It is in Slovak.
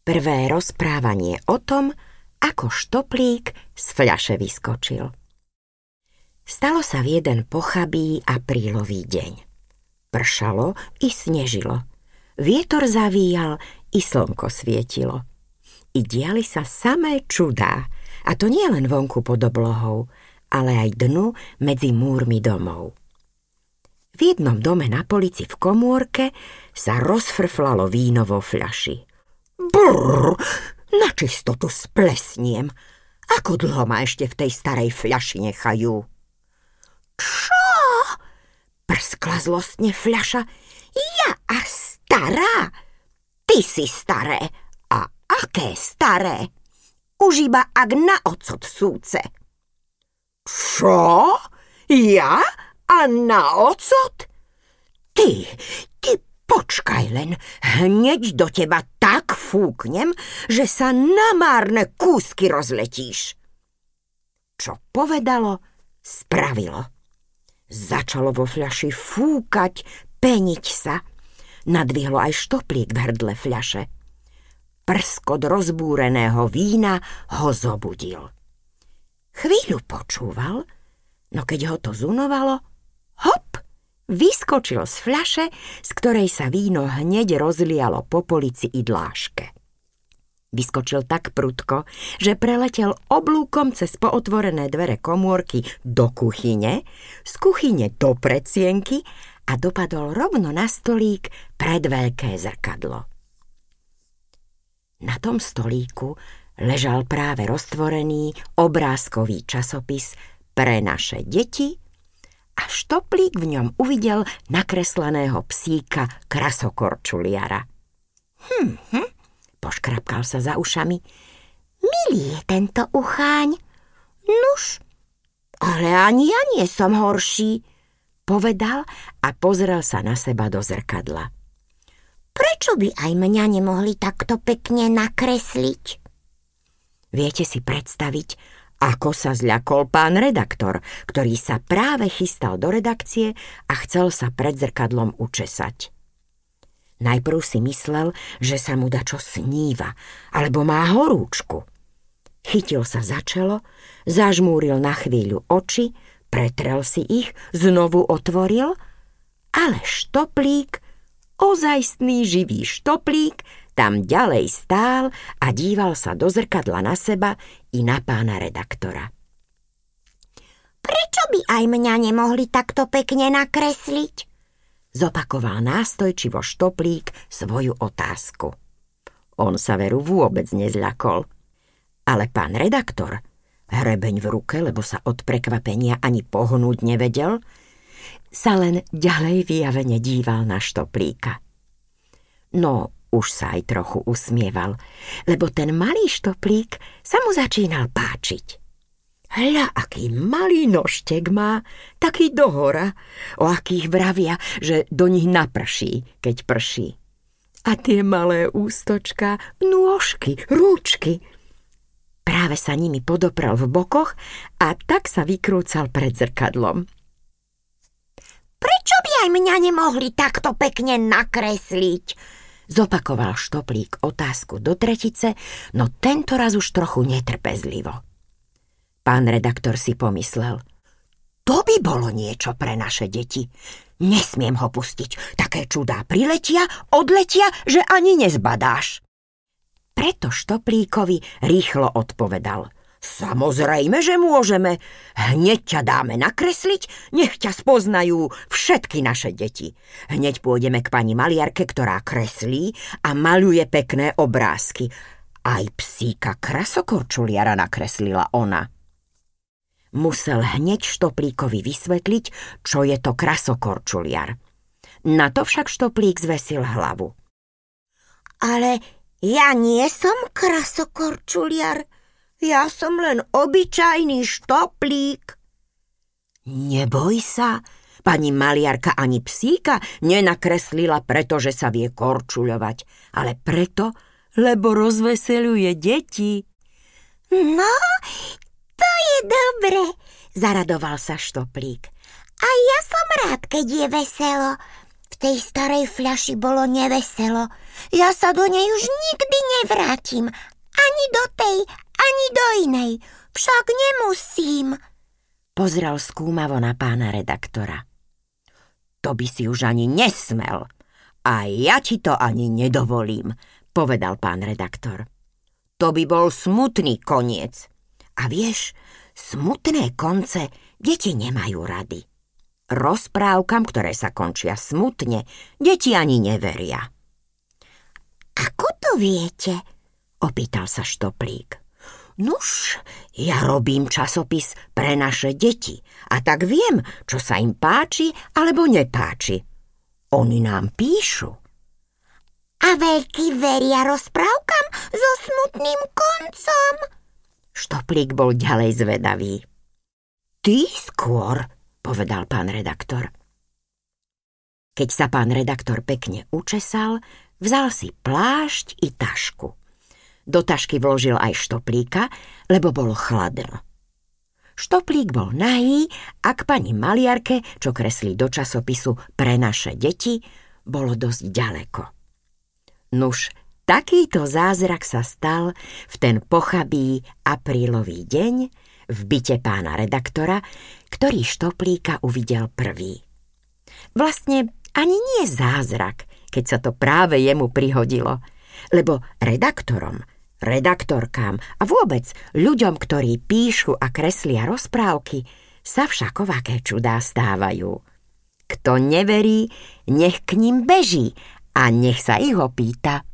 Prvé rozprávanie o tom, ako Štoplík z fľaše vyskočil. Stalo sa v jeden pochabý aprílový deň. Pršalo i snežilo. Vietor zavíjal i slnko svietilo. I diali sa samé čudá, a to nie len vonku pod oblohou, ale aj dnu medzi múrmi domov. V jednom dome na polici v komórke sa rozfrflalo víno vo fľaši. Brrr, na čistotu splesniem. Ako dlho ma ešte v tej starej fľaši nechajú? Čo? Prskla zlostne fľaša. Ja a stará? Ty si staré. A aké staré? Už iba ak na ocot súce. Čo? Ja? A na ocot? Ty počkaj len, hneď do teba tak fúknem, že sa na márne kúsky rozletíš. Čo povedalo, spravilo. Začalo vo fľaši fúkať, peniť sa. Nadvihlo aj Štoplík v hrdle fľaše. Prskot rozbúreného vína ho zobudil. Chvíľu počúval, no keď ho to zunovalo, hop, vyskočil z fľaše, z ktorej sa víno hneď rozlialo po polici i dláške. Vyskočil tak prudko, že preletel oblúkom cez pootvorené dvere komórky do kuchyne, z kuchyne do predsienky a dopadol rovno na stolík pred veľké zrkadlo. Na tom stolíku ležal práve roztvorený obrázkový časopis pre naše deti a Štoplík v ňom uvidel nakresleného psíka krasokorčuliara. Poškrapkal sa za ušami. Milý je tento ucháň. Nuž, ale ani ja nie som horší, povedal a pozrel sa na seba do zrkadla. Prečo by aj mňa nemohli takto pekne nakresliť? Viete si predstaviť, ako sa zľakol pán redaktor, ktorý sa práve chystal do redakcie a chcel sa pred zrkadlom učesať. Najprv si myslel, že sa mu dačo sníva, alebo má horúčku. Chytil sa za čelo, zažmúril na chvíľu oči, pretrel si ich, znovu otvoril, ale Štoplík, ozajstný živý Štoplík, tam ďalej stál a díval sa do zrkadla na seba i na pána redaktora. Prečo by aj mňa nemohli takto pekne nakresliť? Zopakoval nástojčivo Štoplík svoju otázku. On sa veru vôbec nezľakol. Ale pán redaktor, hrebeň v ruke, lebo sa od prekvapenia ani pohnúť nevedel, sa len ďalej vyjavene díval na Štoplíka. No, už sa aj trochu usmieval, lebo ten malý Štoplík sa mu začínal páčiť. Hľa, aký malý nožtek má, taký dohora, o akých vravia, že do nich naprší, keď prší. A tie malé ústočka, nôžky, rúčky. Práve sa nimi podoprel v bokoch a tak sa vykrúcal pred zrkadlom. Prečo by aj mňa nemohli takto pekne nakresliť? Zopakoval Štoplík otázku do tretice, no tento raz už trochu netrpezlivo. Pán redaktor si pomyslel, to by bolo niečo pre naše deti. Nesmiem ho pustiť, také čudá priletia, odletia, že ani nezbadáš. Preto Štoplíkovi rýchlo odpovedal. Samozrejme, že môžeme. Hneď ťa dáme nakresliť, nech ťa spoznajú všetky naše deti. Hneď pôjdeme k pani maliarke, ktorá kreslí a maľuje pekné obrázky. Aj psíka krasokorčuliara nakreslila ona. Musel hneď Štoplíkovi vysvetliť, čo je to krasokorčuliar. Na to však Štoplík zvesil hlavu. Ale ja nie som krasokorčuliar. Ja som len obyčajný Štoplík. Neboj sa, pani maliarka ani psíka nenakreslila preto, že sa vie korčuľovať, ale preto, lebo rozveseľuje deti. No, to je dobre, zaradoval sa Štoplík. A ja som rád, keď je veselo. V tej starej fľaši bolo neveselo. Ja sa do nej už nikdy nevrátim. Ani do tej, ani do inej. Však nemusím. Pozrel skúmavo na pána redaktora. To by si už ani nesmel. A ja ti to ani nedovolím, povedal pán redaktor. To by bol smutný koniec. A vieš, smutné konce deti nemajú rady. Rozprávkam, ktoré sa končia smutne, deti ani neveria. Ako to viete? Opýtal sa Štoplík. Nuž, ja robím časopis pre naše deti a tak viem, čo sa im páči alebo nepáči. Oni nám píšu. A veľkí veria rozprávkam so smutným koncom? Štoplík bol ďalej zvedavý. Ty skôr, povedal pán redaktor. Keď sa pán redaktor pekne učesal, vzal si plášť i tašku. Do tašky vložil aj Štoplíka, lebo bolo chladno. Štoplík bol nahý a k pani maliarke, čo kreslí do časopisu pre naše deti, bolo dosť ďaleko. Nuž, takýto zázrak sa stal v ten pochabý aprílový deň v byte pána redaktora, ktorý Štoplíka uvidel prvý. Vlastne ani nie zázrak, keď sa to práve jemu prihodilo, lebo redaktorom, redaktorkám a vôbec ľuďom, ktorí píšu a kreslia rozprávky, sa všakovaké čudá stávajú. Kto neverí, nech k ním beží a nech sa ich opýta.